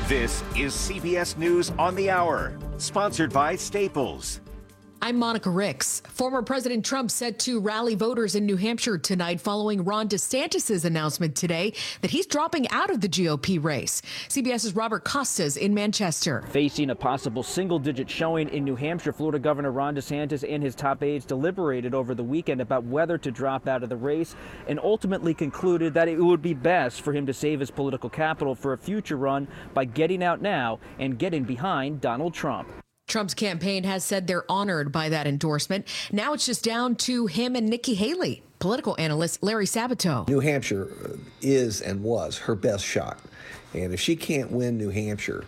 This is CBS News on the Hour, sponsored by Staples. I'm Monica Ricks. Former President Trump set to rally voters in New Hampshire tonight following Ron DeSantis' announcement today that he's dropping out of the GOP race. CBS's Robert Costas in Manchester. Facing a possible single-digit showing in New Hampshire, Florida Governor Ron DeSantis and his top aides deliberated over the weekend about whether to drop out of the race and ultimately concluded that it would be best for him to save his political capital for a future run by getting out now and getting behind Donald Trump. Trump's campaign has said they're honored by that endorsement. Now it's just down to him and Nikki Haley. Political analyst Larry Sabato. New Hampshire is and was her best shot. And if she can't win New Hampshire,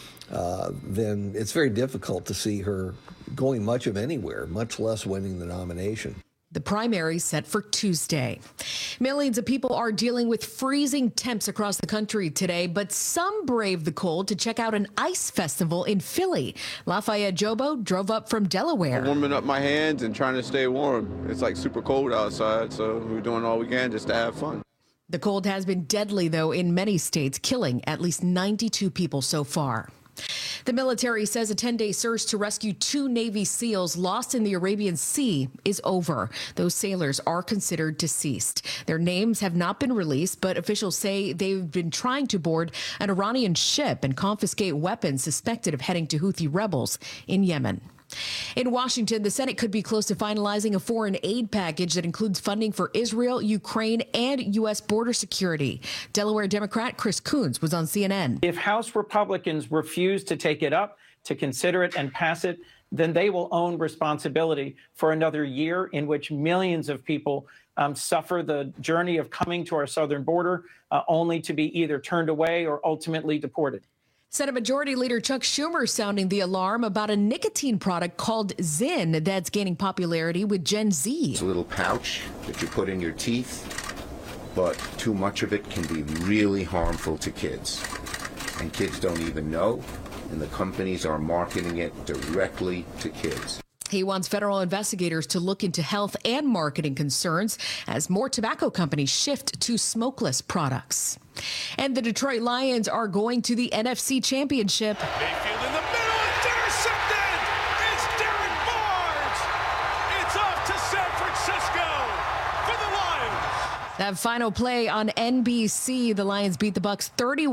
then it's very difficult to see her going much of anywhere, much less winning the nomination. The primary set for Tuesday. Millions of people are dealing with freezing temps across the country today, but some braved the cold to check out an ice festival in Philly. Lafayette Jobo drove up from Delaware. I'm warming up my hands and trying to stay warm. It's like super cold outside, so we're doing all we can just to have fun. The cold has been deadly, though, in many states, killing at least 92 people so far. The military says a 10-day search to rescue 2 Navy SEALs lost in the Arabian Sea is over. Those sailors are considered deceased. Their names have not been released, but officials say they've been trying to board an Iranian ship and confiscate weapons suspected of heading to Houthi rebels in Yemen. In Washington, the Senate could be close to finalizing a foreign aid package that includes funding for Israel, Ukraine, and U.S. border security. Delaware Democrat Chris Coons was on CNN. If House Republicans refuse to take it up, to consider it and pass it, then they will own responsibility for another year in which millions of people suffer the journey of coming to our southern border, only to be either turned away or ultimately deported. Senate Majority Leader Chuck Schumer sounding the alarm about a nicotine product called Zyn that's gaining popularity with Gen Z. It's a little pouch that you put in your teeth, but too much of it can be really harmful to kids. And kids don't even know, and the companies are marketing it directly to kids. He wants federal investigators to look into health and marketing concerns as more tobacco companies shift to smokeless products. And the Detroit Lions are going to the NFC Championship. Mayfield in the middle, intercepted! It's Derek Barnes! It's off to San Francisco for the Lions! That final play on NBC, the Lions beat the Bucs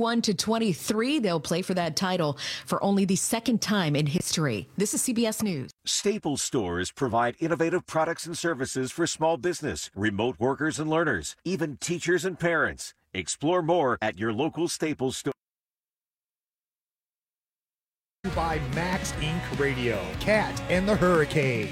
31-23. They'll play for that title for only the second time in history. This is CBS News. Staples stores provide innovative products and services for small business, remote workers and learners, even teachers and parents. Explore more at your local Staples store. By Max Inc. Radio, Cat and the Hurricane.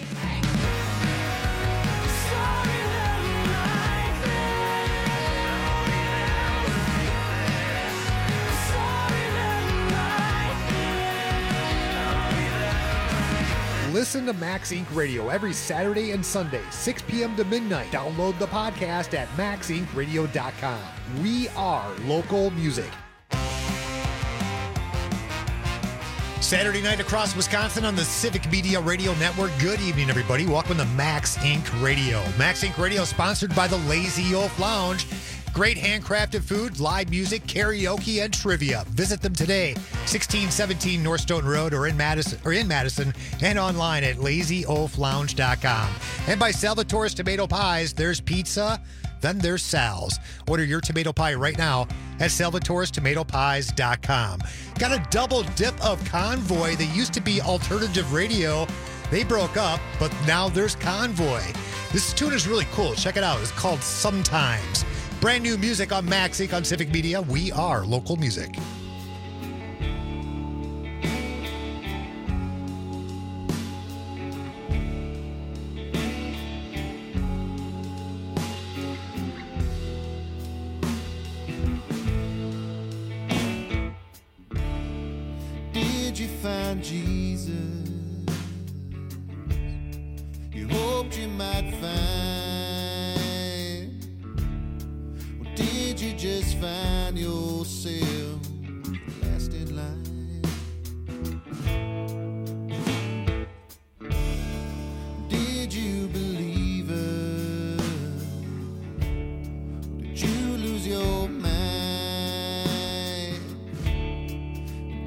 Listen to Max Inc. Radio every Saturday and Sunday, 6 p.m. to midnight. Download the podcast at maxincradio.com. We are local music. Saturday night across Wisconsin on the Civic Media Radio Network. Good evening, everybody. Welcome to Max Inc. Radio. Max Inc. Radio sponsored by the Lazy Oaf Lounge. Great handcrafted food, live music, karaoke, and trivia. Visit them today, 1617 North Stoughton Road or in Madison, and online at lazyoaflounge.com. And by Salvatore's Tomato Pies, there's pizza, then there's Sal's. Order your tomato pie right now at salvatorestomatopies.com. Got a double dip of Convoy. They used to be alternative radio. They broke up, but now there's Convoy. This tune is really cool. Check it out. It's called Sometimes. Brand new music on Max Inc. on Civic Media. We are local music. Did you find Jesus? You hoped you might find. Did you just find yourself last in line? Did you believe her? Did you lose your mind?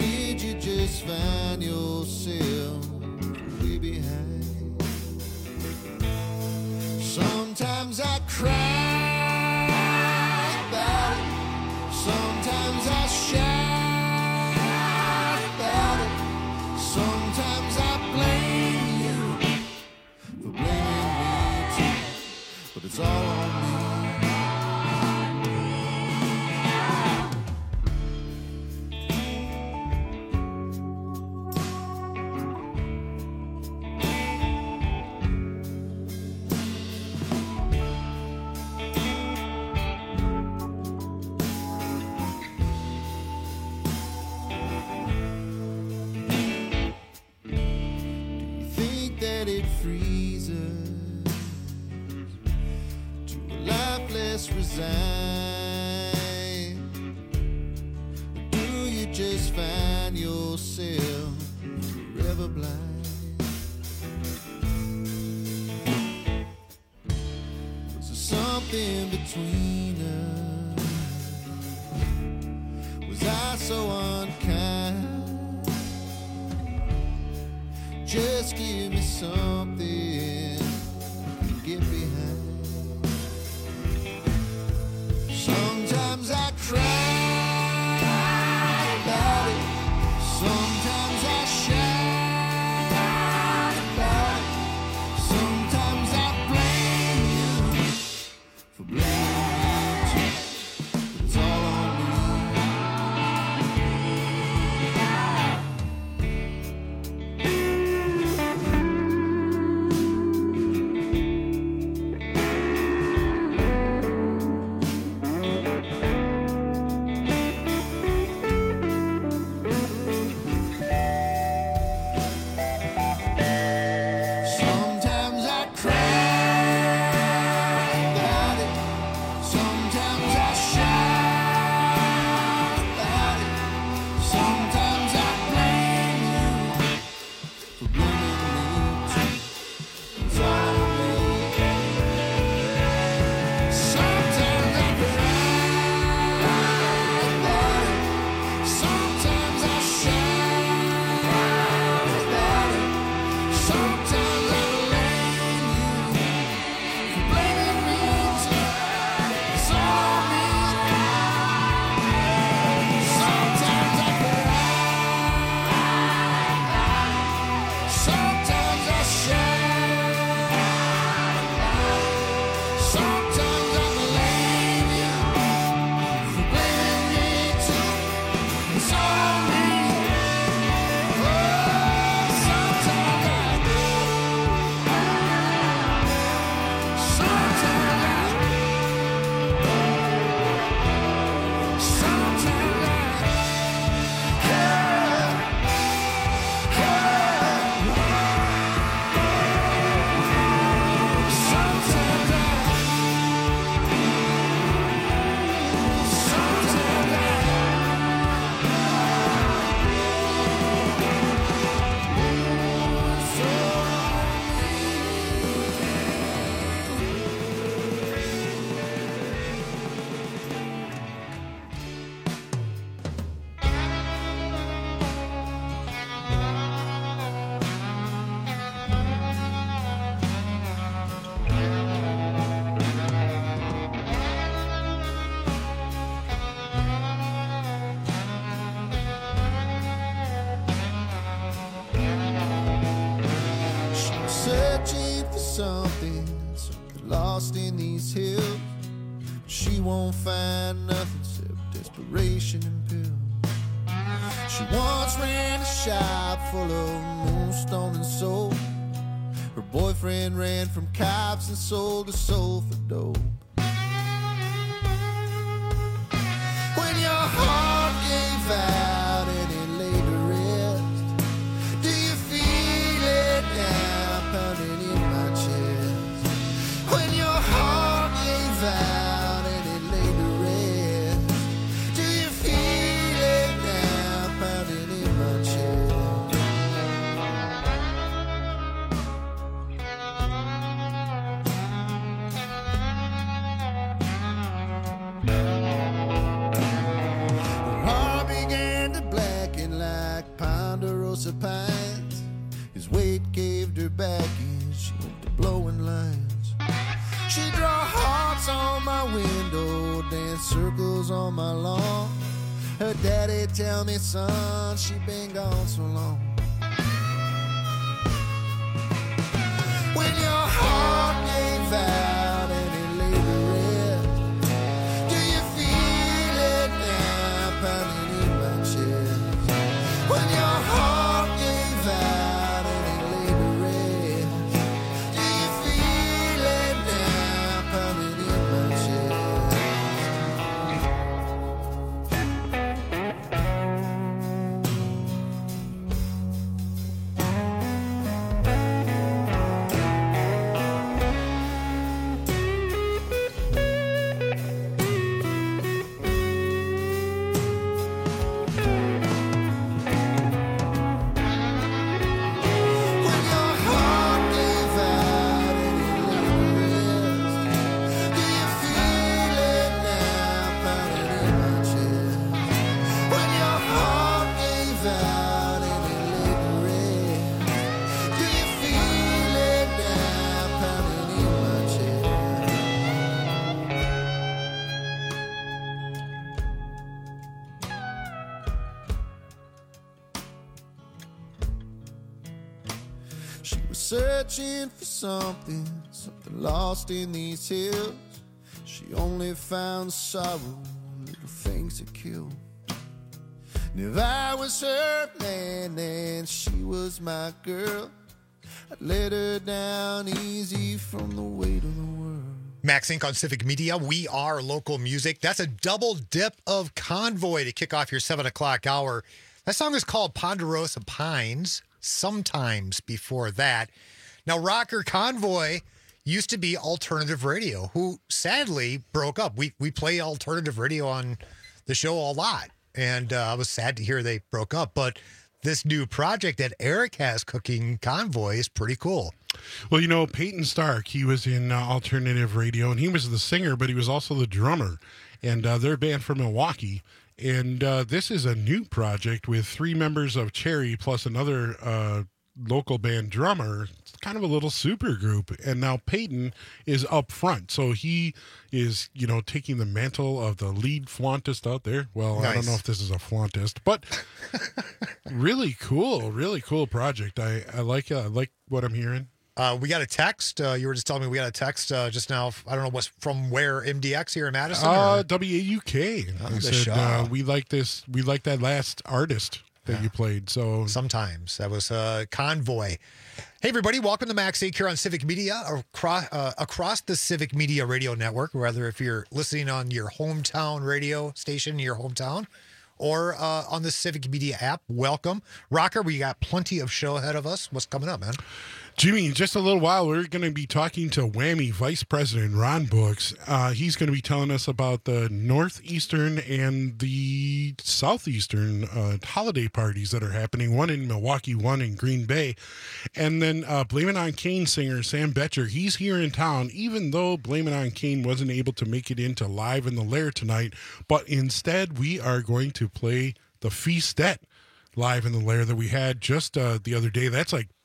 Sometimes I cry about it. Sometimes I shout about it. Sometimes I blame you for blaming me too. But it's all on me. It freezes to a life less resigned. Or do you just find yourself forever blind? Was there something between us? Was I so unkind? Just give me something to get behind. Sometimes I cry about it. Sometimes I shout about it. Sometimes I blame you for blaming me too. But it's all on me. Something lost in these hills. She won't find nothing except desperation and pills. She once ran a shop full of moonstone and soap. Her boyfriend ran from cops and sold her soul for dope. When your heart gave out and it laid to rest, do you feel it now pounding in my chest? When your heart gave out and it laid to rest, do you feel it now pounding in my chest? Her heart began to blacken like Ponderosa pines. His weight caved her back and she went to blowing lines. She draw hearts on my window, dance circles on my lawn. Her daddy tell me, son, she been gone so long. When your heart gave out and it laid to rest, do you feel it now pounding in my chest? When your heart gave out and it laid to rest, do you feel it now pounding in my chest? She was searching for something lost in these hills. She only found sorrow, little things to kill. And if I was her man and she was my girl, I'd let her down easy from the weight of the world. Max Inc. on Civic Media. We are local music. That's a double dip of Convoy to kick off your 7 o'clock hour. That song is called Ponderosa Pines. Sometimes before that. Now, rocker Convoy used to be alternative radio, who sadly broke up. We play alternative radio on the show a lot, and I was sad to hear they broke up. But this new project that Eric has cooking, Convoy, is pretty cool. Well, you know, Peyton Stark, he was in alternative radio, and he was the singer, but he was also the drummer. And they're a band from Milwaukee. And this is a new project with 3 members of Cherry plus another local band drummer. It's kind of a little super group. And now Peyton is up front. So he is, you know, taking the mantle of the lead flautist out there. Well, nice. I don't know if this is a flautist, but really cool project. I like what I'm hearing. We got a text. You were just telling me we got a text just now. I don't know what's from where, MDX here in Madison? WAUK. They said, we like this. We like that last artist that you played. So sometimes that was Convoy. Hey, everybody. Welcome to Max Inc. here on Civic Media, across the Civic Media Radio Network, whether if you're listening on your hometown radio station, your hometown, or on the Civic Media app. Welcome. Rocker, we got plenty of show ahead of us. What's coming up, man? Jimmy, in just a little while, we're going to be talking to Whammy Vice President Ron Brooks. He's going to be telling us about the Northeastern and the Southeastern holiday parties that are happening, one in Milwaukee, one in Green Bay. And then Blame It on Kane singer Sam Betcher, he's here in town, even though Blame It on Kane wasn't able to make it into Live in the Lair tonight. But instead, we are going to play the Feastette Live in the Lair that we had just the other day. That's like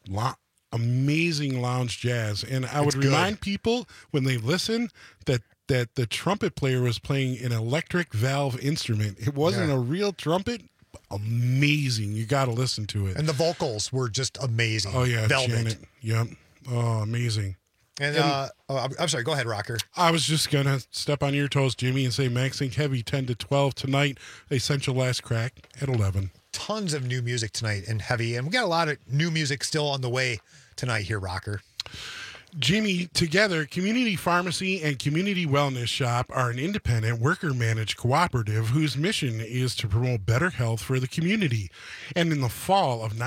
amazing lounge jazz, and I would remind people when they listen that the trumpet player was playing an electric valve instrument. It wasn't a real trumpet. Amazing. You got to listen to it. And the vocals were just amazing. Oh yeah, Velvet. Janet. Yep. Oh, amazing. And I'm sorry, go ahead, Rocker. I was just gonna step on your toes, Jimmy, and say Max Inc. Heavy 10 to 12 tonight. Essential Last Crack at 11. Tons of new music tonight in Heavy, and we got a lot of new music still on the way tonight here, Rocker. Jimmy, together, Community Pharmacy and Community Wellness Shop are an independent worker-managed cooperative whose mission is to promote better health for the community. And in the fall of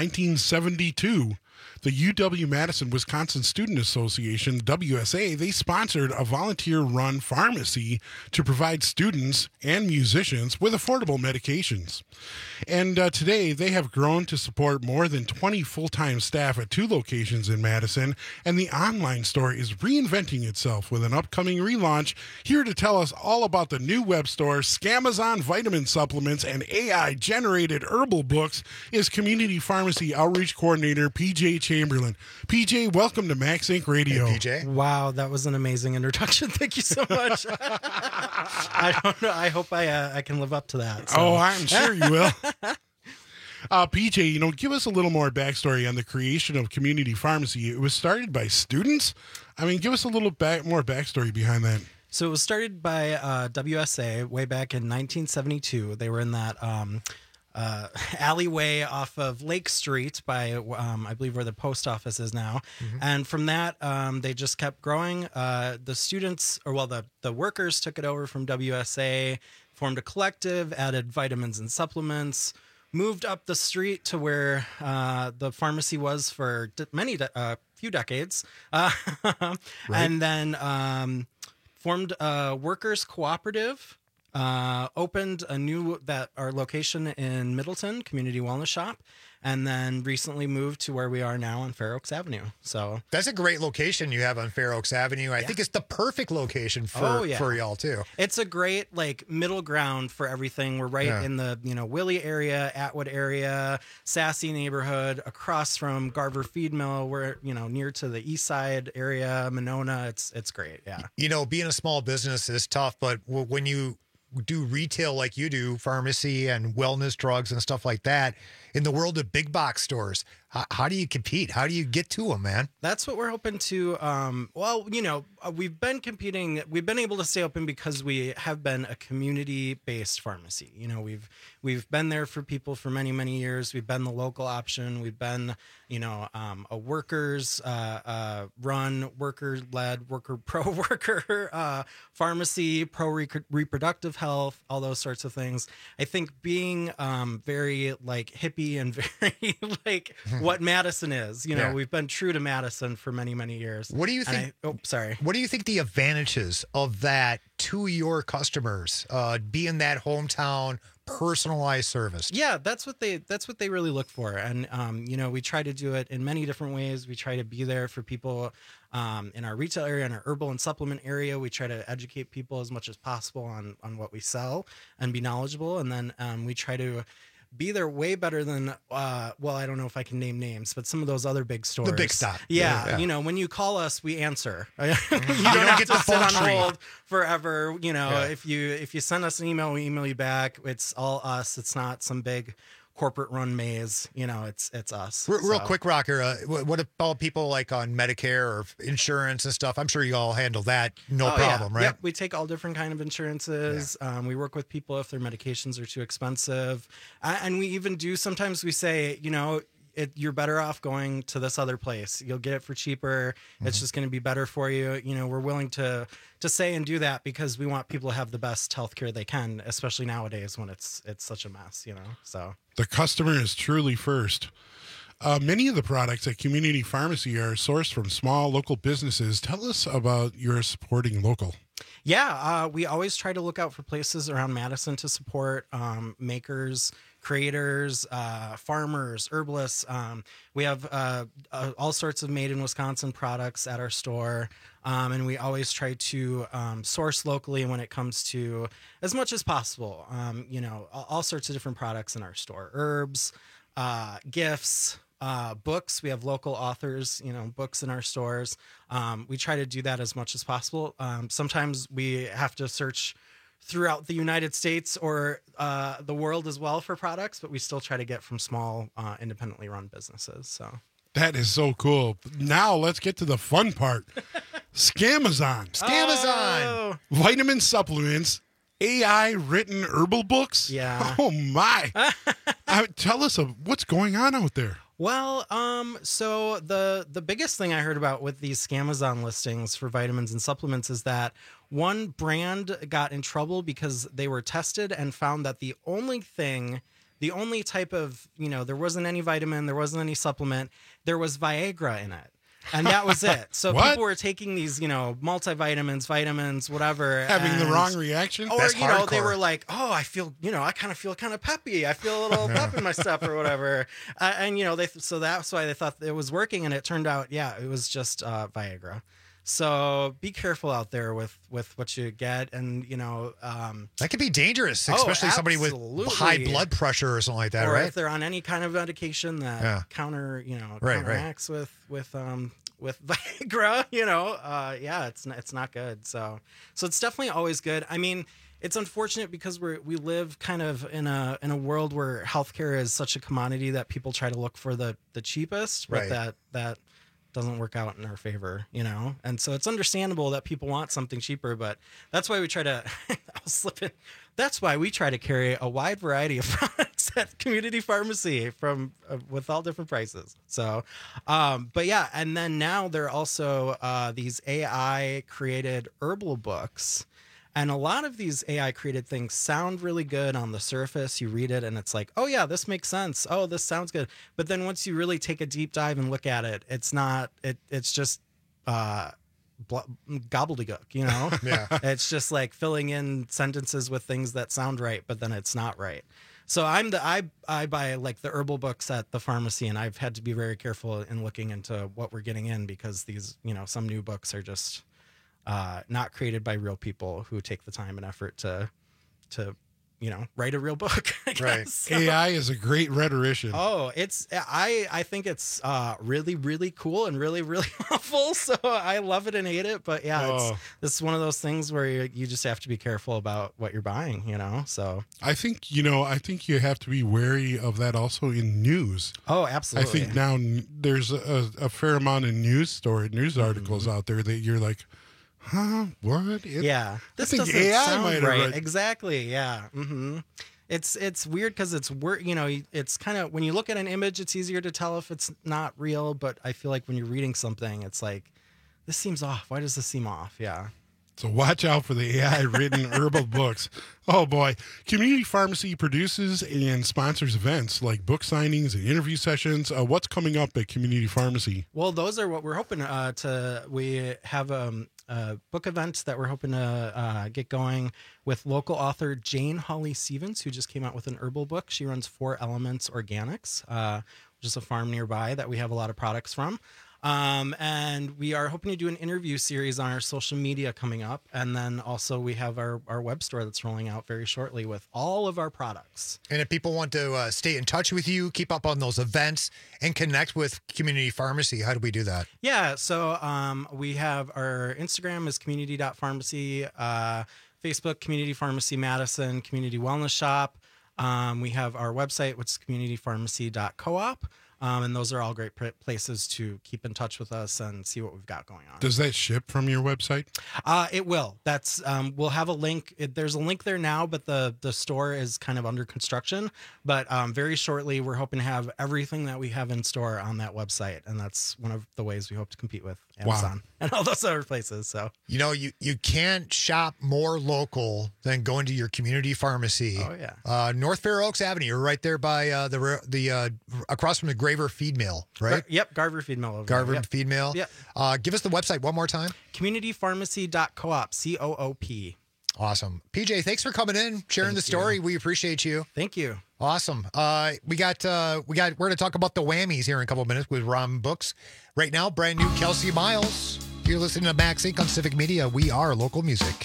1972, the UW-Madison Wisconsin Student Association, WSA, they sponsored a volunteer-run pharmacy to provide students and musicians with affordable medications. And today, they have grown to support more than 20 full-time staff at 2 locations in Madison, and the online store is reinventing itself with an upcoming relaunch. Here to tell us all about the new web store, Scamazon vitamin supplements, and AI-generated herbal books is Community Pharmacy Outreach Coordinator, PJ Chamberlain. PJ, welcome to Max Inc. Radio. Hey, PJ. Wow, that was an amazing introduction. Thank you so much. I don't know. I hope I can live up to that. So. Oh, I'm sure you will. PJ, give us a little more backstory on the creation of Community Pharmacy. It was started by students. I mean, give us a little more backstory behind that. So it was started by WSA way back in 1972. They were in that alleyway off of Lake Street by, I believe, where the post office is now. Mm-hmm. And from that, they just kept growing. The students, the workers took it over from WSA, formed a collective, added vitamins and supplements, moved up the street to where the pharmacy was for few decades, right. And then formed a workers cooperative, opened our location in Middleton, Community Wellness Shop, and then recently moved to where we are now on Fair Oaks Avenue. So that's a great location you have on Fair Oaks Avenue. I think it's the perfect location for y'all too. It's a great middle ground for everything. We're right in the Willie area, Atwood area, Sassy neighborhood, across from Garver Feed Mill. We're near to the East Side area, Monona. It's great. Yeah. Being a small business is tough, but when you do retail like you do, pharmacy and wellness drugs and stuff like that, in the world of big box stores, how do you compete? How do you get to them, man? That's what we're hoping to. We've been competing. We've been able to stay open because we have been a community-based pharmacy. We've been there for people for many, many years. We've been the local option. We've been, a workers run, worker-led, worker pharmacy, reproductive health, all those sorts of things. I think being very hippie and very what Madison is. We've been true to Madison for many, many years. What do you think? What do you think the advantages of that to your customers, being that hometown personalized service? Yeah, that's what they really look for. And, we try to do it in many different ways. We try to be there for people in our retail area, in our herbal and supplement area. We try to educate people as much as possible on what we sell and be knowledgeable. And then we try to be there way better than, I don't know if I can name names, but some of those other big stores. The big stop. Yeah. When you call us, we answer. You don't get to sit on hold forever. If you send us an email, we email you back. It's all us. It's not some big corporate run maze. It's us. Real quick, Rocker. What about people like on Medicare or insurance and stuff? I'm sure you all handle that problem, right? Yep. We take all different kind of insurances. Yeah. We work with people if their medications are too expensive, and we even do. Sometimes we say, you're better off going to this other place. You'll get it for cheaper. Mm-hmm. It's just going to be better for you. We're willing to say and do that because we want people to have the best healthcare they can, especially nowadays when it's such a mess. So the customer is truly first. Many of the products at Community Pharmacy are sourced from small local businesses. Tell us about your supporting local. Yeah, we always try to look out for places around Madison to support makers, creators, farmers, herbalists. We have all sorts of made in Wisconsin products at our store. And we always try to source locally when it comes to as much as possible. All sorts of different products in our store, herbs, gifts, books. We have local authors, books in our stores. We try to do that as much as possible. Sometimes we have to search throughout the United States or the world as well for products, but we still try to get from small, independently run businesses. So that is so cool. Now let's get to the fun part. Scamazon. Oh. Vitamin supplements, AI written herbal books. Yeah. Oh my. Tell us what's going on out there. Well, so the biggest thing I heard about with these Scamazon listings for vitamins and supplements is that one brand got in trouble because they were tested and found that the only type of, there wasn't any vitamin, there wasn't any supplement, there was Viagra in it. And that was it. So people were taking these, multivitamins, vitamins, whatever. Having the wrong reaction? Or, they were like, oh, I feel, I kind of feel kind of peppy. I feel a little pep in my step or whatever. So that's why they thought it was working. And it turned out, it was just Viagra. So be careful out there with what you get, and that could be dangerous, especially somebody with high blood pressure or something like that, or right? if they're on any kind of medication that counteracts with Viagra, it's not good. So it's definitely always good. I mean, it's unfortunate because we live kind of in a world where healthcare is such a commodity that people try to look for the cheapest, but that doesn't work out in our favor, And so it's understandable that people want something cheaper, but that's why we try to I'll slip it. That's why we try to carry a wide variety of products at Community Pharmacy from with all different prices. So, but yeah, and then now there are also these AI created herbal books. And a lot of these AI created things sound really good on the surface. You read it and it's like, oh yeah, this makes sense. Oh, this sounds good. But then once you really take a deep dive and look at it, it's not, it's just gobbledygook, Yeah. It's just like filling in sentences with things that sound right, but then it's not right. So I buy like the herbal books at the pharmacy, and I've had to be very careful in looking into what we're getting in, because these, some new books are just not created by real people who take the time and effort to write a real book. Right. So, AI is a great rhetorician. Oh, I think it's really, really cool and really, really awful. So I love it and hate it. But yeah, it's one of those things where you just have to be careful about what you're buying, So I think you have to be wary of that also in news. Oh, absolutely. I think now there's a fair amount of news articles out there that you're like, huh? What? Yeah, this doesn't sound right. Exactly. Yeah. Mm-hmm. It's weird because it's it's kind of, when you look at an image, it's easier to tell if it's not real. But I feel like when you're reading something, it's like, this seems off. Why does this seem off? Yeah. So watch out for the AI-written herbal books. Oh, boy. Community Pharmacy produces and sponsors events like book signings and interview sessions. What's coming up at Community Pharmacy? Well, those are what we're hoping to. We have a book event that we're hoping to get going with local author Jane Holly Stevens, who just came out with an herbal book. She runs 4 Elements Organics, which is a farm nearby that we have a lot of products from. And we are hoping to do an interview series on our social media coming up. And then also we have our web store that's rolling out very shortly with all of our products. And if people want to stay in touch with you, keep up on those events, and connect with Community Pharmacy, how do we do that? Yeah, so we have our Instagram is community.pharmacy, Facebook, Community Pharmacy Madison, Community Wellness Shop. We have our website, which is communitypharmacy.coop. And those are all great places to keep in touch with us and see what we've got going on. Does that ship from your website? It will. That's we'll have a link. There's a link there now, but the store is kind of under construction. But very shortly, we're hoping to have everything that we have in store on that website, and that's one of the ways we hope to compete with Amazon and all those other places. So you can't shop more local than going to your community pharmacy. Oh yeah, North Fair Oaks Avenue. You're right there by the across from the Graver Feed Mill, right? Yep, Garver Feed Mill. Feed Mill. Yep. Give us the website one more time. Communitypharmacy.coop. COOP. Awesome. PJ, thanks for coming in, sharing the story. We appreciate you. Thank you. Awesome. We're going to talk about the whammies here in a couple of minutes with Ron Books. Right now, brand new Kelsey Miles. You're listening to Max Inc. on Civic Media. We are local music.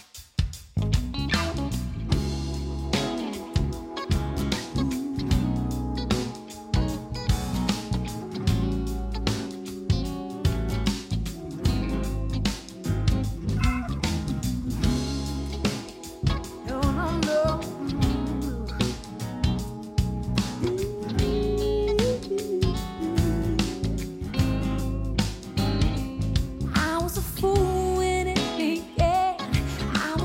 I was a fool when it began. I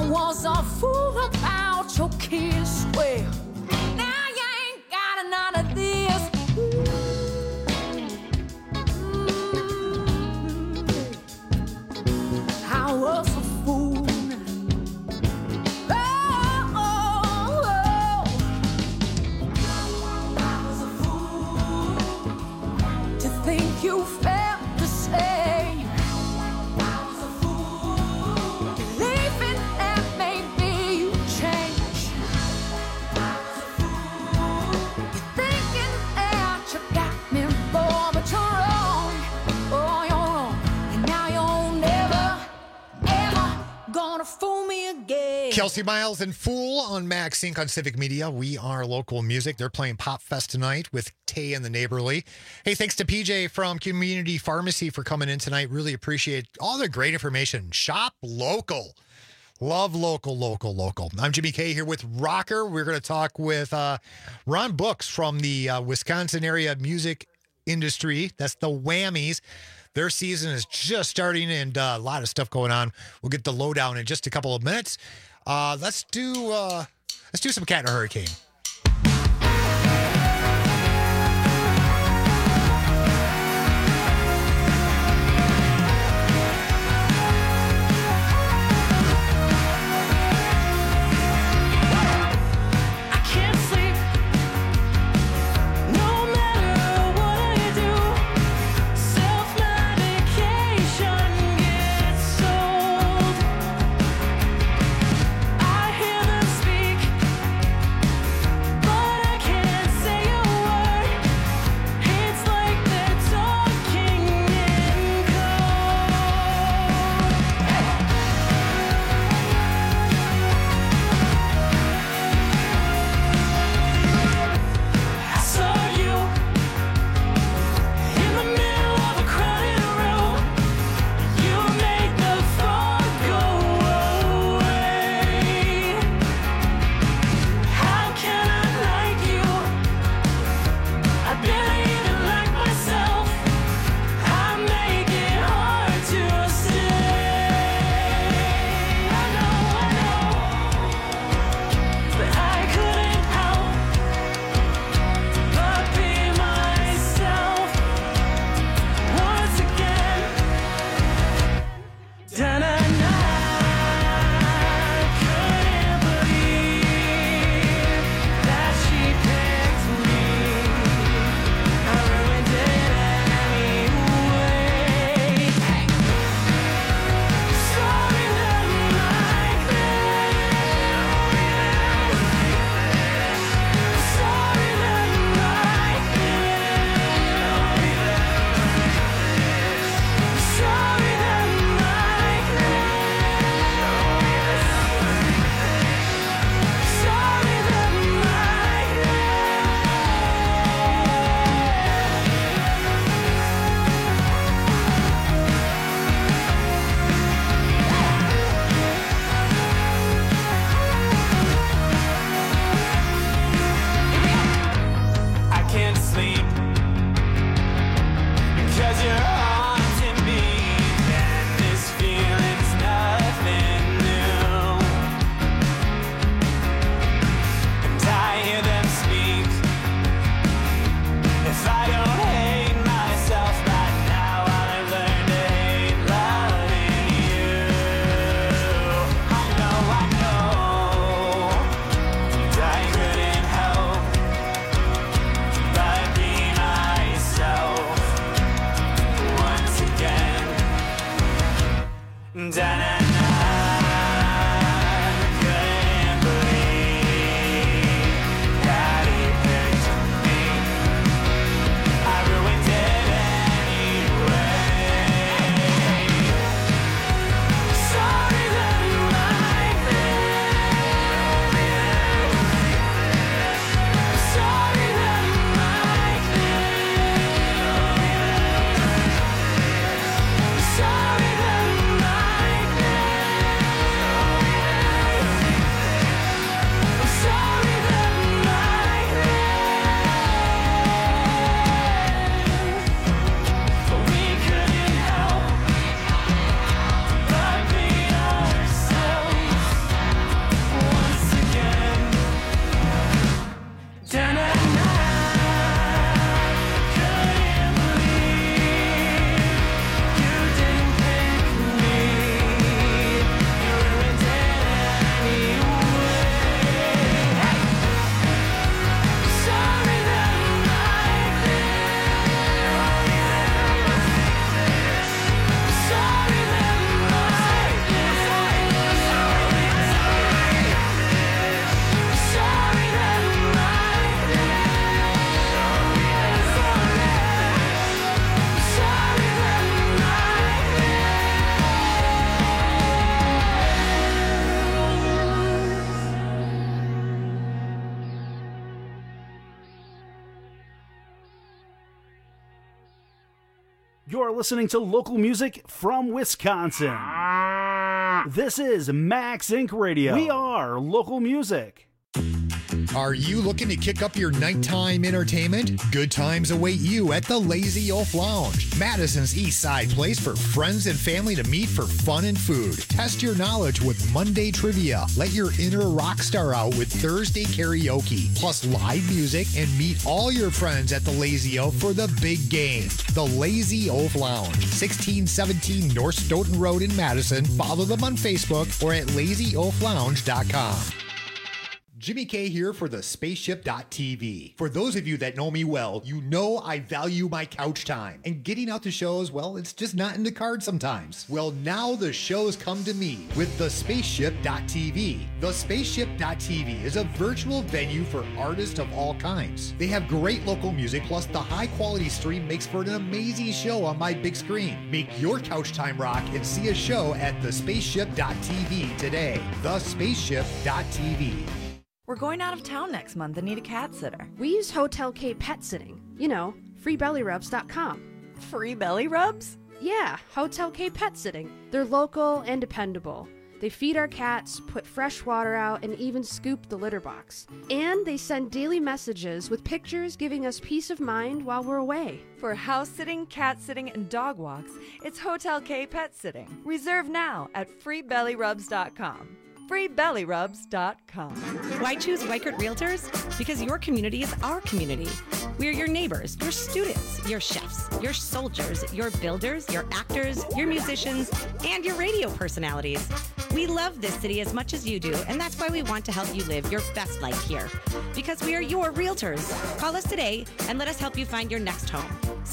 was a fool about your kiss. Well, now you ain't got none of this. I was a fool. Think you felt the same. I was a fool, believing that maybe you changed. I was a fool, you're thinking that you got me, boy, but you're wrong. Oh, you're wrong, and now you're never, ever gonna fool me again. Kelsey Miles and Fool on Max Inc. on Civic Media. We are local music. They're playing Pop Fest tonight with Tay and the Neighborly. Hey, thanks to PJ from Community Pharmacy for coming in tonight. Really appreciate all the great information. Shop local. Love local, local, local. I'm Jimmy K here with Rocker. We're going to talk with Ron Books from the Wisconsin area music industry. That's the Whammies. Their season is just starting and a lot of stuff going on. We'll get the lowdown in just a couple of minutes. Let's do some Cat in a Hurricane. I hear them speak You're listening to local music from Wisconsin. This is Max Inc. Radio. We are local music. Are you looking to kick up your nighttime entertainment? Good times await you at the Lazy Oaf Lounge, Madison's East Side place for friends and family to meet for fun and food. Test your knowledge with Monday trivia. Let your inner rock star out with Thursday karaoke, plus live music, and meet all your friends at the Lazy Oaf for the big game. The Lazy Oaf Lounge, 1617 North Stoughton Road in Madison. Follow them on Facebook or at lazyoaflounge.com. Jimmy K here for the Spaceship.tv. For those of you that know me well, you know I value my couch time. And getting out to shows, well, it's just not in the cards sometimes. Well, now the shows come to me with the Spaceship.tv. The Spaceship.tv is a virtual venue for artists of all kinds. They have great local music, plus the high quality stream makes for an amazing show on my big screen. Make your couch time rock and see a show at the Spaceship.tv today. The Spaceship.tv. We're going out of town next month and need a cat sitter. We use Hotel K Pet Sitting. You know, freebellyrubs.com. Free belly rubs? Yeah, Hotel K Pet Sitting. They're local and dependable. They feed our cats, put fresh water out, and even scoop the litter box. And they send daily messages with pictures giving us peace of mind while we're away. For house sitting, cat sitting, and dog walks, it's Hotel K Pet Sitting. Reserve now at freebellyrubs.com. freebellyrubs.com. Why choose Weichert Realtors? Because your community is our community. We're your neighbors, your students, your chefs, your soldiers, your builders, your actors, your musicians, and your radio personalities. We love this city as much as you do, and that's why we want to help you live your best life here. Because we are your realtors. Call us today and let us help you find your next home.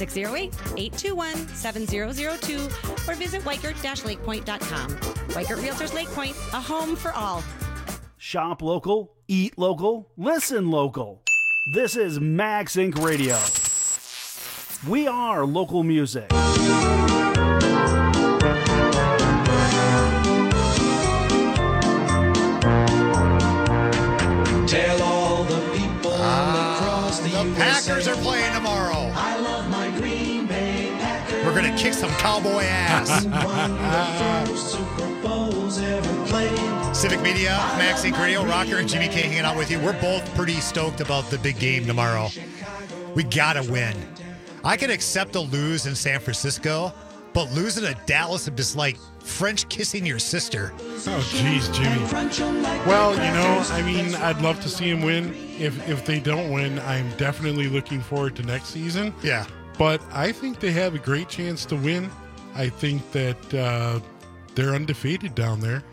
608-821-7002 or visit Weichert-lakepoint.com. Weichert Realtors Lake Point, a home for all. Shop local, eat local, listen local. This is Max Inc. Radio. We are local music. Tell all the people across the USA. Packers are playing tomorrow. I love my Green Bay Packers. We're going to kick some cowboy ass. Super Bowls ever played. Civic Media, Max Inc. Radio, Rocker and Jimmy K hanging out with you. We're both pretty stoked about the big game tomorrow. We got to win. I can accept a lose in San Francisco, but losing to Dallas is just like French kissing your sister. Oh, jeez, Jimmy. Well, you know, I mean, I'd love to see him win. If they don't win, I'm definitely looking forward to next season. Yeah. But I think they have a great chance to win. I think that they're undefeated down there.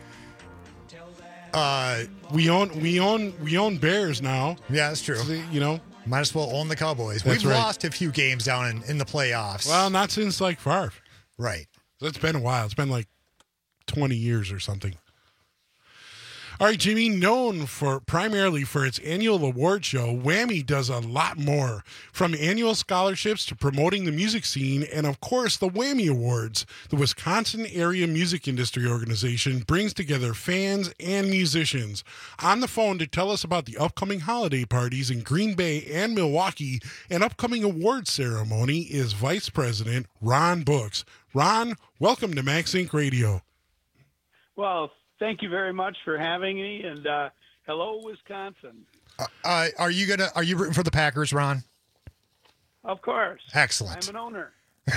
We own Bears now. Yeah, that's true. So, you know, might as well own the Cowboys. That's We've right. lost a few games down in the playoffs. Well, not since like Favre. Right. It's been a while. It's been like 20 years or something. All right, Jimmy, known primarily for its annual award show, Whammy does a lot more. From annual scholarships to promoting the music scene, and of course, the Whammy Awards. The Wisconsin Area Music Industry Organization brings together fans and musicians. On the phone to tell us about the upcoming holiday parties in Green Bay and Milwaukee, and upcoming awards ceremony is Vice President Ron Brooks. Ron, welcome to Max Inc. Radio. Well, thank you very much for having me, and hello, Wisconsin. Are you rooting for the Packers, Ron? Of course. Excellent. I'm an owner.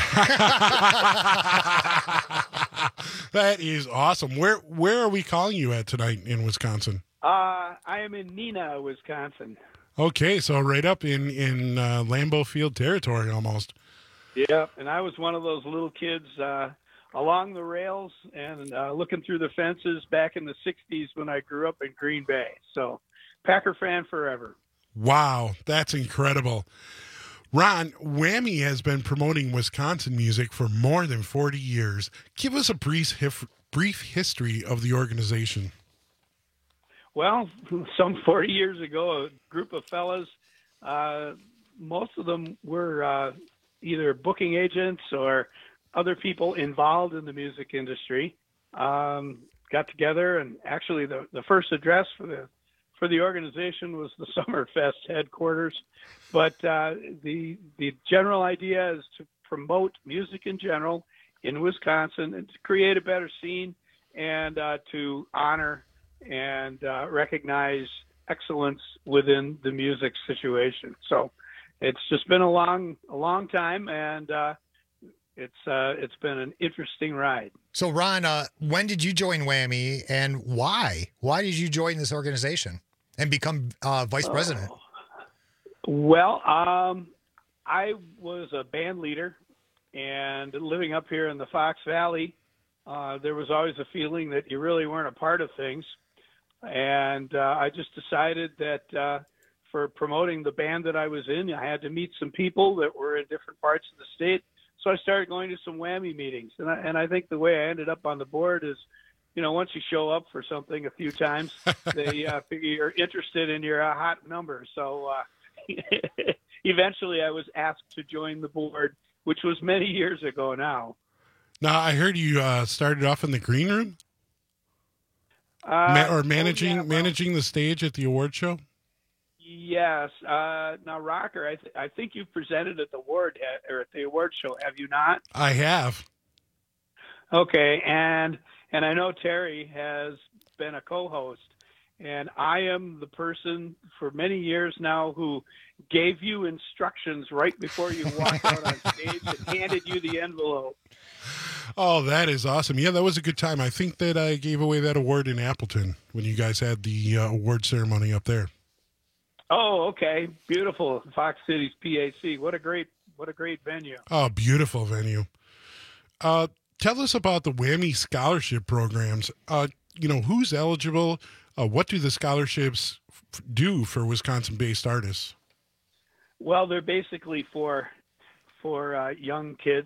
That is awesome. Where are we calling you at tonight in Wisconsin? I am in Neenah, Wisconsin. Okay, so right up in Lambeau Field territory almost. Yeah, and I was one of those little kids along the rails and looking through the fences back in the 60s when I grew up in Green Bay. So, Packer fan forever. Wow, that's incredible. Ron, Whammy has been promoting Wisconsin music for more than 40 years. Give us a brief history of the organization. Well, some 40 years ago, a group of fellas, most of them were either booking agents or other people involved in the music industry, got together, and actually the first address for the organization was the Summerfest headquarters. But the general idea is to promote music in general in Wisconsin and to create a better scene and to honor and recognize excellence within the music situation. So it's just been a long time, and it's been an interesting ride. So, Ron, when did you join Whammy, and why? Why did you join this organization and become vice president? Well, I was a band leader, and living up here in the Fox Valley, there was always a feeling that you really weren't a part of things. And I just decided that for promoting the band that I was in, I had to meet some people that were in different parts of the state. So I started going to some Whammy meetings. And I think the way I ended up on the board is, once you show up for something a few times, they figure you're interested in your hot number. So eventually I was asked to join the board, which was many years ago now. Now, I heard you started off in the green room? Managing the stage at the award show? Yes. Now, Rocker, I think you've presented at the award show, have you not? I have. Okay, and I know Terry has been a co-host, and I am the person for many years now who gave you instructions right before you walked out on stage and handed you the envelope. Oh, that is awesome. Yeah, that was a good time. I think that I gave away that award in Appleton when you guys had the award ceremony up there. Oh, okay. Beautiful. Fox Cities PAC. What a great venue. Oh, beautiful venue. Tell us about the Whammy scholarship programs. Who's eligible? What do the scholarships do for Wisconsin-based artists? Well, they're basically for young kids,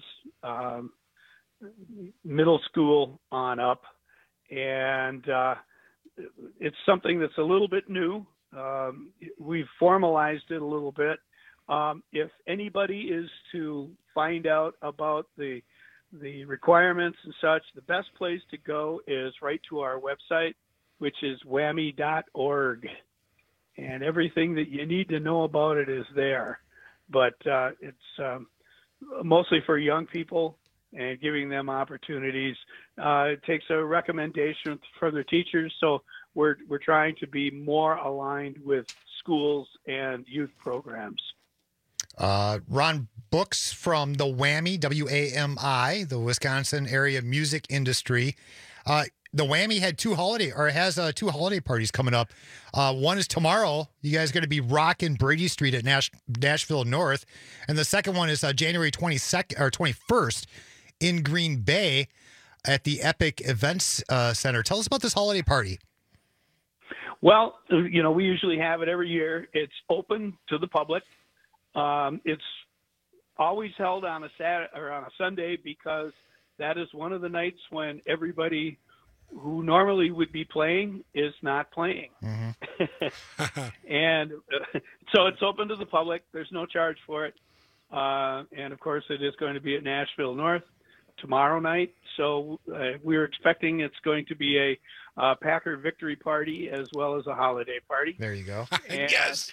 middle school on up, and it's something that's a little bit new. We've formalized it a little bit. If anybody is to find out about the requirements and such, the best place to go is right to our website, which is whammy.org. And everything that you need to know about it is there. But it's mostly for young people and giving them opportunities. It takes a recommendation from their teachers, so we're trying to be more aligned with schools and youth programs. Ron Books from the Whammy, W-A-M-I, the Wisconsin Area Music Industry. The Whammy has two holiday parties coming up. One is tomorrow. You guys are going to be rocking Brady Street at Nashville North. And the second one is January 22nd or 21st in Green Bay at the Epic Events Center. Tell us about this holiday party. Well, we usually have it every year. It's open to the public. It's always held on a Saturday or on a Sunday because that is one of the nights when everybody who normally would be playing is not playing. Mm-hmm. And so it's open to the public. There's no charge for it. And of course it is going to be at Nashville North tomorrow night. So we're expecting it's going to be a Packer victory party as well as a holiday party. There you go. Yes.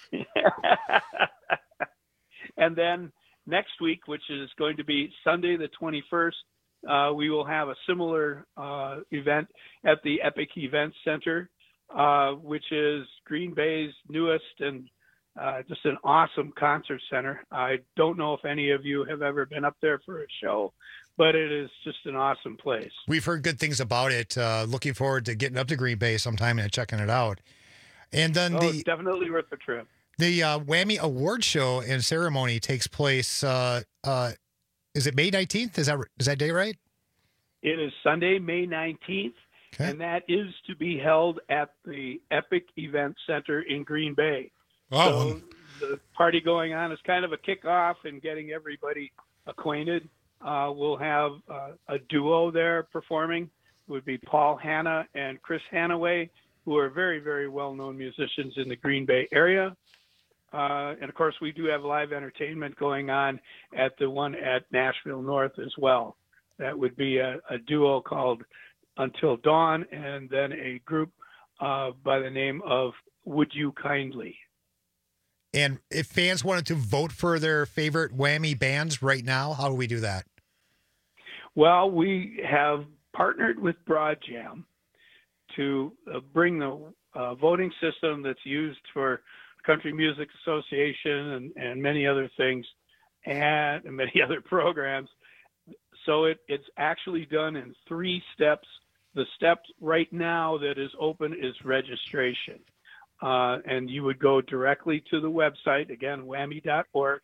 And then next week, which is going to be Sunday the 21st, we will have a similar event at the Epic Events Center, which is Green Bay's newest and just an awesome concert center. I don't know if any of you have ever been up there for a show, but it is just an awesome place. We've heard good things about it. Looking forward to getting up to Green Bay sometime and checking it out. And then it's definitely worth the trip. The Whammy Award Show and ceremony takes place. Is it May 19th? Is that day right? It is Sunday, May 19th, okay. And that is to be held at the Epic Event Center in Green Bay. Oh. So the party going on is kind of a kickoff and getting everybody acquainted. We'll have a duo there performing. It would be Paul Hanna and Chris Hannaway, who are very, very well-known musicians in the Green Bay area. And, of course, we do have live entertainment going on at the one at Nashville North as well. That would be a duo called Until Dawn and then a group by the name of Would You Kindly. And if fans wanted to vote for their favorite Whammy bands right now, how do we do that? Well, we have partnered with BroadJam to bring the voting system that's used for Country Music Association and many other things and many other programs. So it's actually done in 3 steps. The step right now that is open is registration. And you would go directly to the website, again, whammy.org.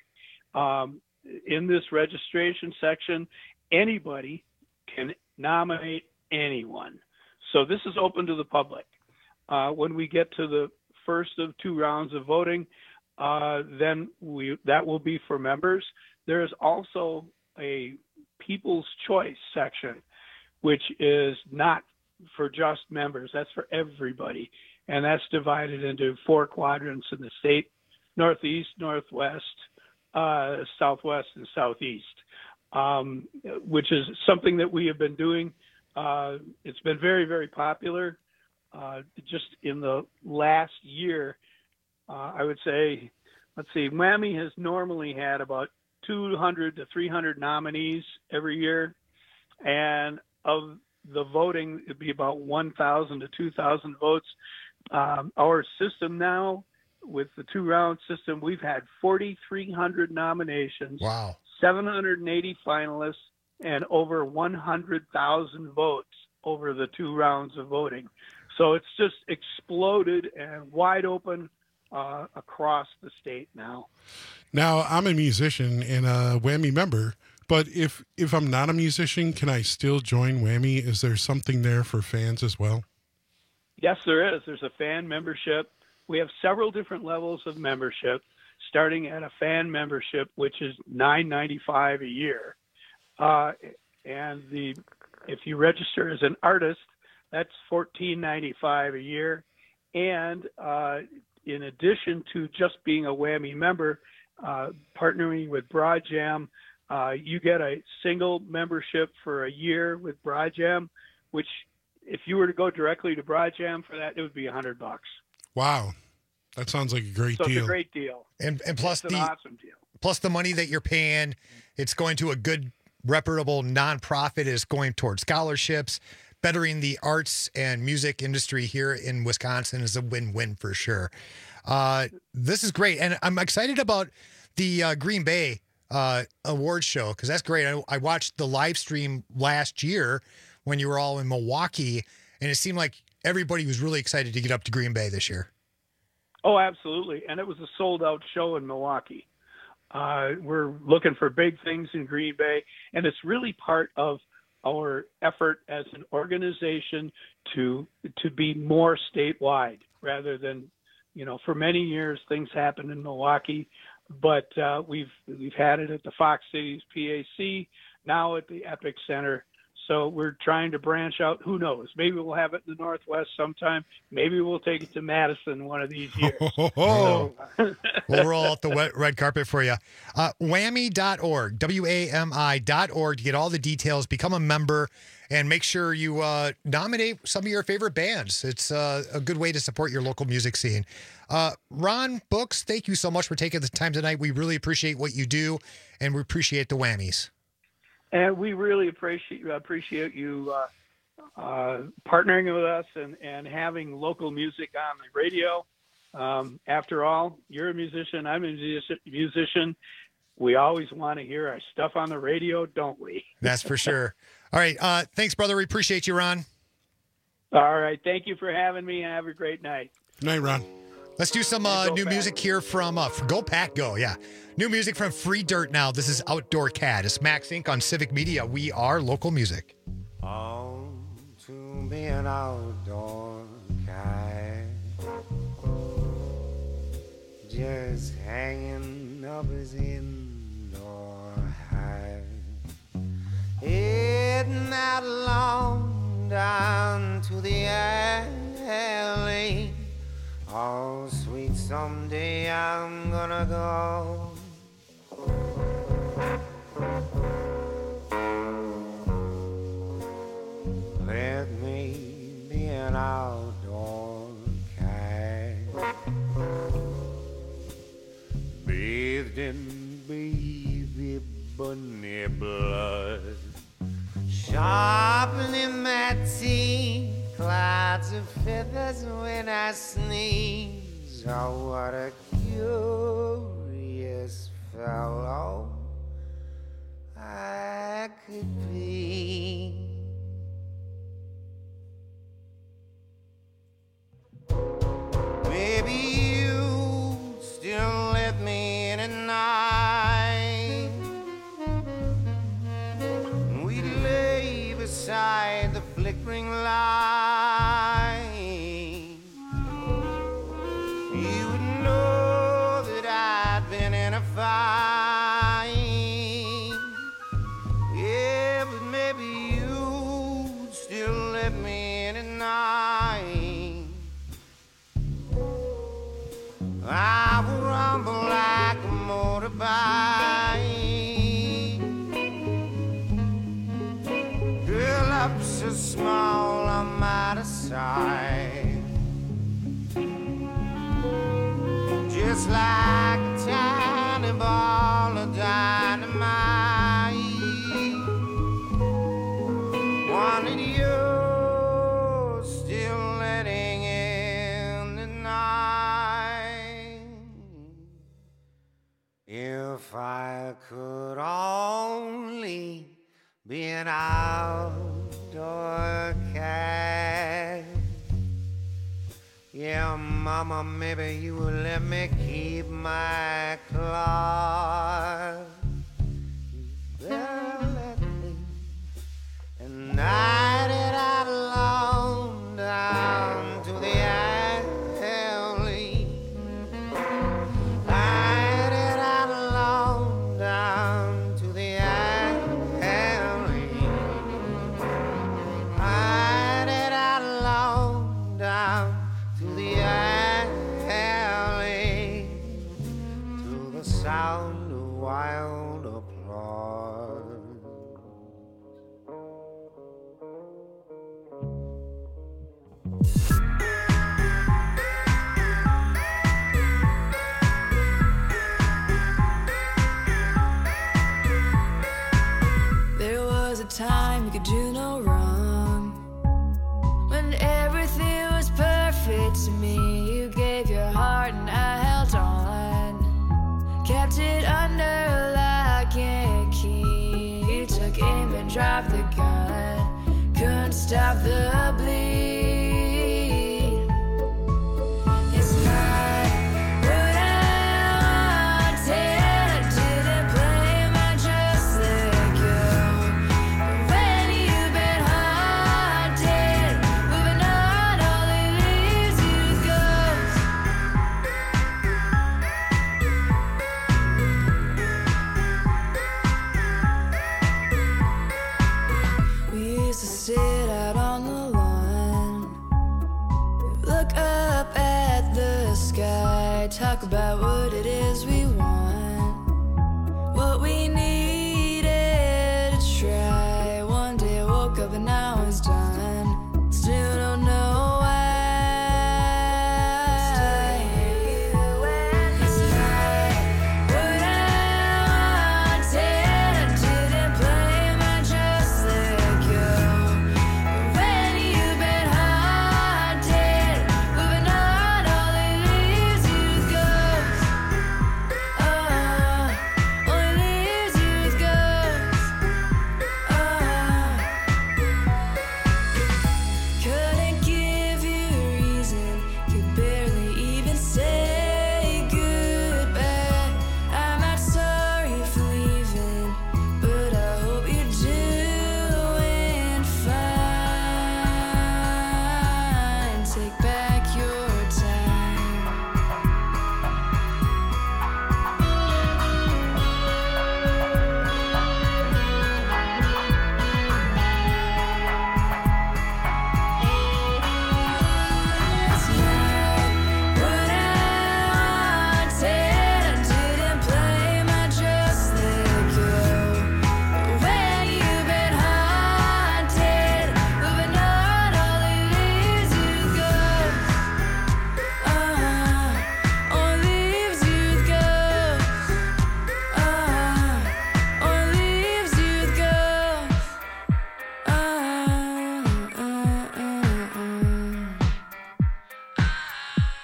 In this registration section, anybody can nominate anyone. So this is open to the public. When we get to the first of 2 rounds of voting, then that will be for members. There is also a People's Choice section, which is not for just members. That's for everybody. And that's divided into 4 quadrants in the state: Northeast, Northwest, Southwest, and Southeast, which is something that we have been doing. It's been very, very popular. Just in the last year, I would say, Whammy has normally had about 200 to 300 nominees every year. And of the voting, it'd be about 1,000 to 2,000 votes. Our system now, with the 2-round system, we've had 4,300 nominations. Wow. 780 finalists, and over 100,000 votes over the 2 rounds of voting. So it's just exploded and wide open across the state now. Now, I'm a musician and a Whammy member, but if I'm not a musician, can I still join Whammy? Is there something there for fans as well? Yes, there is. There's a fan membership. We have several different levels of membership, starting at a fan membership, which is $9.95 a year. And if you register as an artist, that's $14.95 a year. And in addition to just being a Whammy member, partnering with BroadJam, you get a single membership for a year with BroadJam, which if you were to go directly to BroadJam for that, it would be $100. Wow. That sounds like a great So deal. it's a great deal. And plus it's an awesome deal. Plus the money that you're paying, it's going to a good, reputable nonprofit. Is going towards scholarships. Bettering the arts and music industry here in Wisconsin is a win-win for sure. This is great. And I'm excited about the Green Bay awards show, because that's great. I watched the live stream last year when you were all in Milwaukee, and it seemed like everybody was really excited to get up to Green Bay this year. Oh, absolutely. And it was a sold-out show in Milwaukee. We're looking for big things in Green Bay, and it's really part of our effort as an organization to be more statewide, rather than, for many years things happened in Milwaukee, but we've had it at the Fox Cities PAC, now at the Epic Center. So we're trying to branch out. Who knows? Maybe we'll have it in the Northwest sometime. Maybe we'll take it to Madison one of these years. We'll roll out the red carpet for you. Whammy.org, WAMI.org, to get all the details. Become a member and make sure you nominate some of your favorite bands. It's a good way to support your local music scene. Ron Books, thank you so much for taking the time tonight. We really appreciate what you do, and we appreciate the Whammies. And we really appreciate you partnering with us and having local music on the radio. After all, you're a musician, I'm a musician. We always want to hear our stuff on the radio, don't we? That's for sure. All right. Thanks, brother. We appreciate you, Ron. All right. Thank you for having me. Have a great night. Good night, Ron. Let's do some new music here from Go Pack Go. Yeah. New music from Free Dirt now. This is Outdoor Cat. It's Max Inc. on Civic Media. We are local music. On to be an outdoor cat, just hanging up his indoor hat, heading out along down to the alley. Oh, sweet, someday I'm gonna go. Let me be an outdoor cat. in baby bunny blood. Sharpening my teeth, clouds of feathers when I sneeze. Oh, what a curious fellow I could be. Maybe you still let me in at night. We'd lay beside the flickering light. You would know that I'd been in a fight. Yeah, but maybe you'd still let me in at night. I will rumble like a motorbike. Girl, up so small, I'm out of sight. Just like a tiny ball of dynamite. Wanted you still letting in the night. If I could only be an outdoor cat. Yeah, mama, maybe you will let me keep my claws. Well, let me. And I did out alone down to the alley. I did out alone down to the alley. I did out alone down to the alley, to the sound of wild applause. There was a time you could do no wrong, when everything was perfect to me. You gave your heart and I held on, kept it under lock and key. You took aim and dropped the gun, couldn't stop the bleed. It's not what I wanted, didn't play my just let go. But when you've been haunted, moving on only leaves you ghosts. We used to sit out on the lawn, look up at the sky, talk about what it is we want, what we needed to try. One day I woke up and now it's done. Still don't know why. It's not what I wanted, didn't play my just let go. But when you've been haunted, moving on only leaves you ghosts. Oh,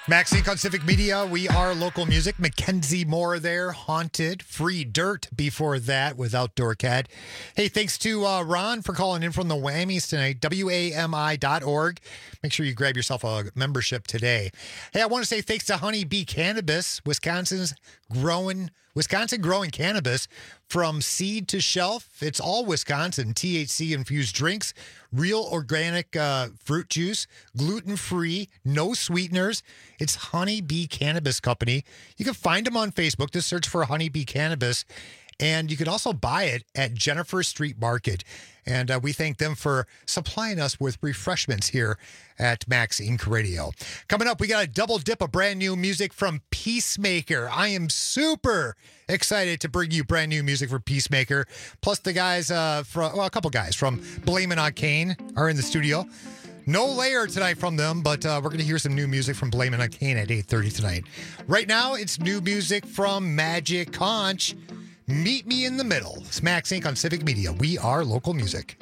Max Inc. on Civic Media. We are local music. Mackenzie Moore there. Haunted. Free Dirt before that with Outdoor Cat. Hey, thanks to Ron for calling in from the Whammies tonight. WAMI.org. Make sure you grab yourself a membership today. Hey, I want to say thanks to Honey Bee Cannabis, Wisconsin growing cannabis from seed to shelf. It's all Wisconsin THC infused drinks, real organic fruit juice, gluten-free, no sweeteners. It's Honey Bee Cannabis Company. You can find them on Facebook. Just search for Honey Bee Cannabis. And you can also buy it at Jennifer Street Market. And we thank them for supplying us with refreshments here at Max Inc. Radio. Coming up, we got a double dip of brand new music from Peacemaker. I am super excited to bring you brand new music for Peacemaker. Plus the guys a couple guys from Blame It on Kane are in the studio. No layer tonight from them, but we're going to hear some new music from Blame It on Kane at 8:30 tonight. Right now, it's new music from Magic Conch. Meet Me in the Middle. It's Max Inc. on Civic Media. We are local music.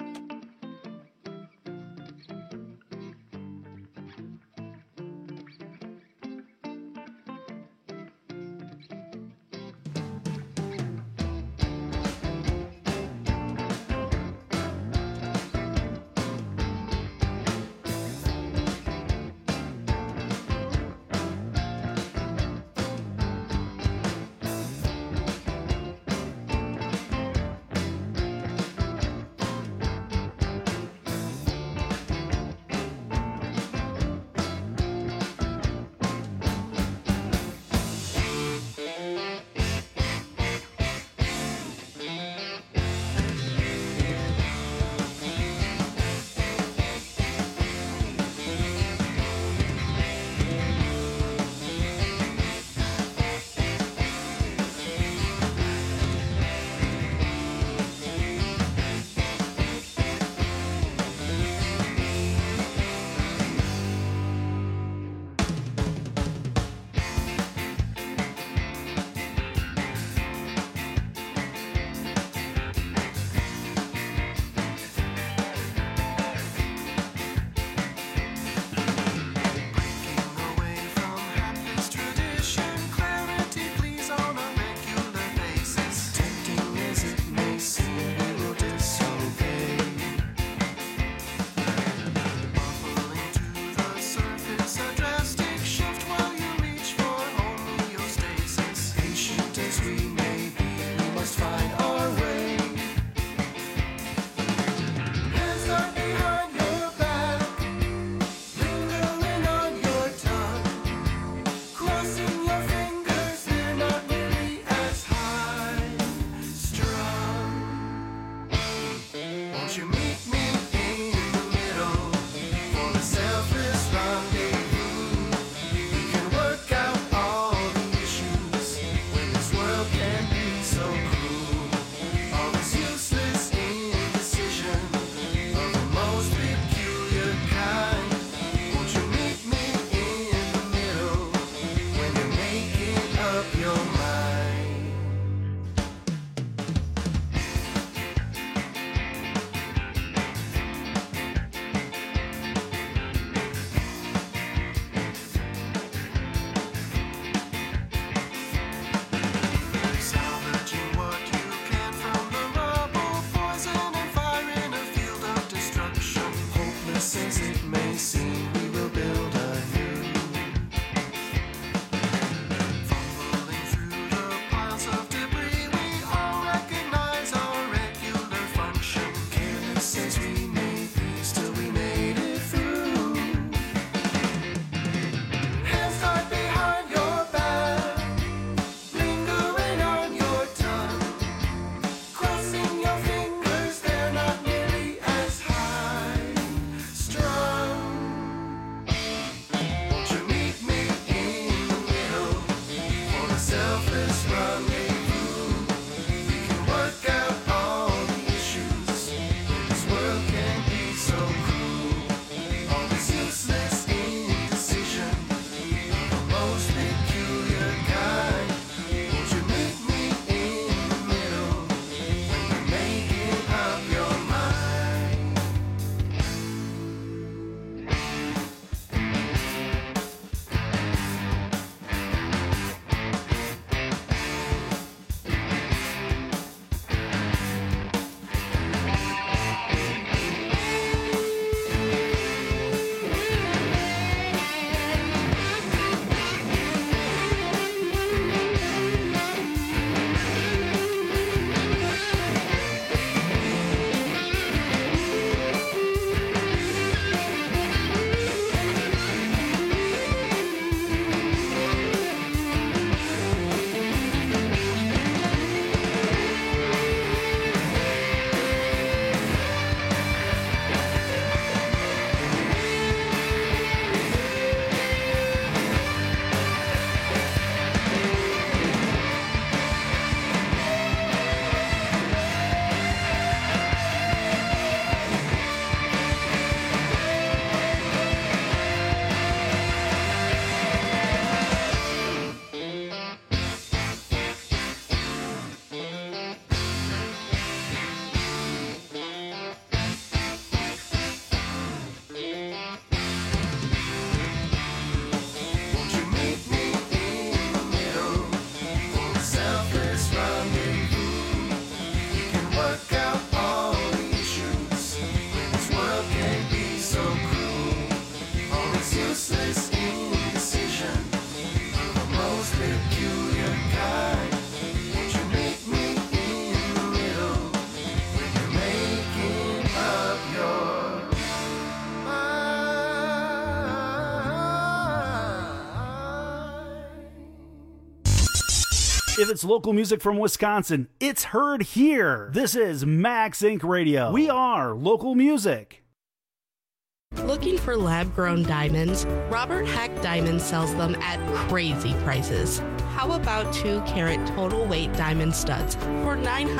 If it's local music from Wisconsin, it's heard here. This is Max Inc. Radio. We are local music. Looking for lab-grown diamonds? Robert Hack Diamonds sells them at crazy prices. How about 2-carat total weight diamond studs for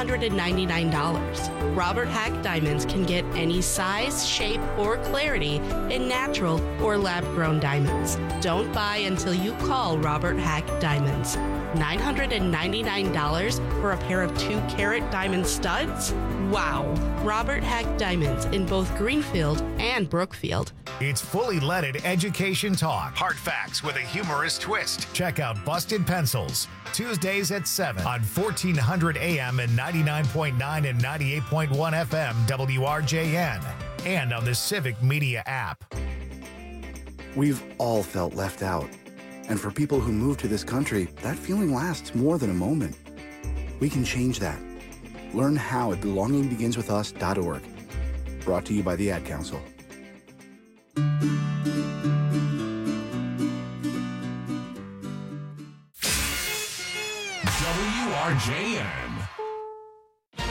$999? Robert Hack Diamonds can get any size, shape, or clarity in natural or lab-grown diamonds. Don't buy until you call Robert Hack Diamonds. $999 for a pair of 2-carat diamond studs? Wow! Robert Hack Diamonds in both Greenfield and Brookfield. It's fully leaded education talk. Hard facts with a humorous twist. Check out Busted Pencils, Tuesdays at 7 on 1400 AM and 99.9 and 98.1 FM WRJN, and on the Civic Media app. We've all felt left out. And for people who move to this country, that feeling lasts more than a moment. We can change that. Learn how at belongingbeginswithus.org. Brought to you by the Ad Council. WRJN.